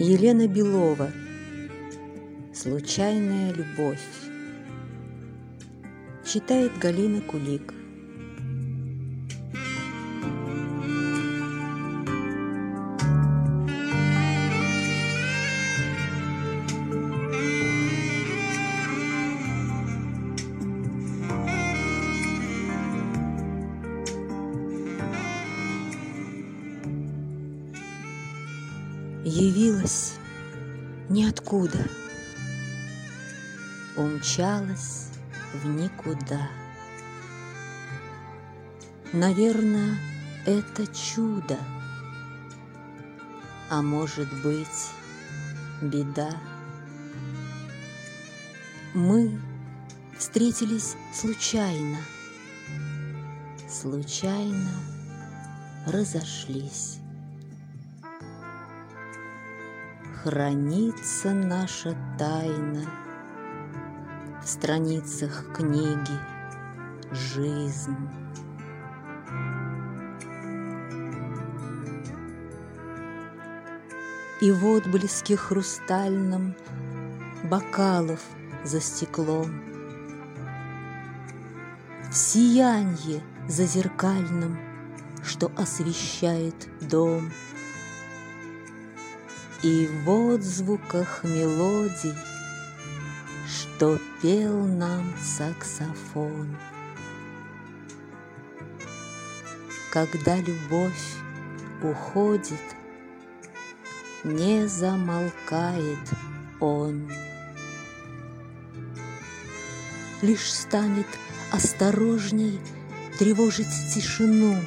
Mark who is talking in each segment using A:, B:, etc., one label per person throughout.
A: Елена Белова. Случайная любовь. Читает Галина Кулик. Явилась ниоткуда, умчалась в никуда. Наверно, это чудо, а может быть, беда. Мы встретились случайно, случайно разошлись. Хранится наша тайна в страницах книги «Жизнь». И в отблеске хрустальном бокалов за стеклом, в сиянье зазеркальном, что освещает дом, и в отзвуках мелодий, что пел нам саксофон. Когда любовь уходит, не замолкает он. Лишь станет осторожней тревожить тишину,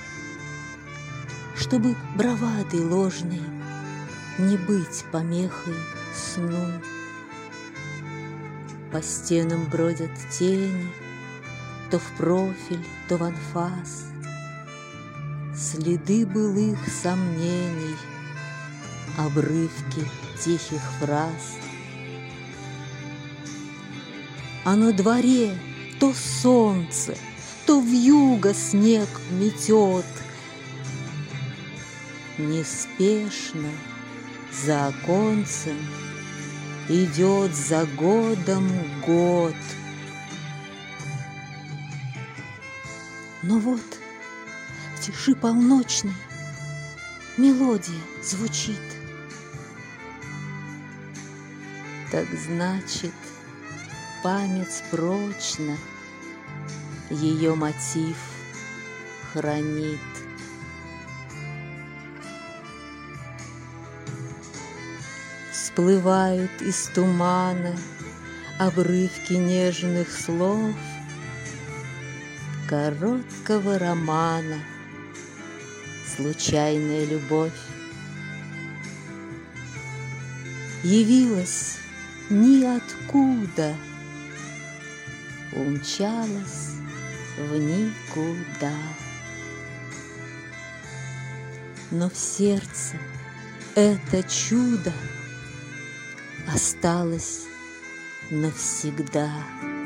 A: чтобы бравадой ложной не быть помехой сну. По стенам бродят тени, то в профиль, то в анфас, следы былых сомнений, обрывки тихих фраз. А на дворе то солнце, то вьюга снег метет. Неспешно за оконцем идет за годом год. Но вот в тиши полночной мелодия звучит. Так значит, память прочно ее мотив хранит. Всплывают из тумана обрывки нежных слов короткого романа «Случайная любовь». Явилась ниоткуда, умчалась в никуда. Но в сердце это чудо осталось навсегда.